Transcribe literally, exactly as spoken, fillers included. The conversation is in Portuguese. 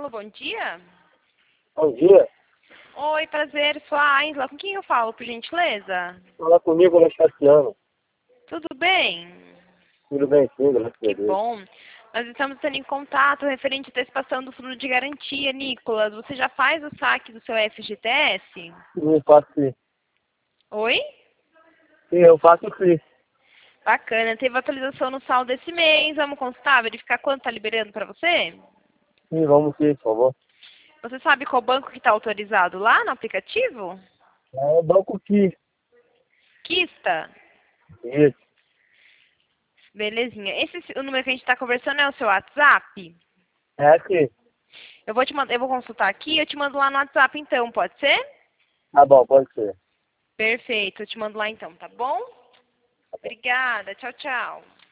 Alô, bom dia. Bom dia. Oi, prazer, sou a Aisla. Com quem eu falo, por gentileza? Fala comigo, Anastaciano. Tudo bem? Tudo bem, sim, graças a Que Deus. bom. Nós estamos tendo em contato referente à antecipação do fundo de garantia, Nicolas. Você já faz o saque do seu F G T S? Sim, eu faço sim. Oi? Sim, eu faço sim. Bacana. Teve atualização no saldo desse mês. Vamos consultar, verificar quanto está liberando para você? Sim, vamos sim, por favor. Você sabe qual banco que está autorizado lá no aplicativo? É o Banco Ki. Kista. Isso. Belezinha. Esse o número que a gente está conversando é o seu WhatsApp? É aqui. Eu vou te mandar, eu vou consultar aqui, eu te mando lá no WhatsApp então, pode ser? Tá bom, pode ser. Perfeito, eu te mando lá então, tá bom? Obrigada, tchau, tchau.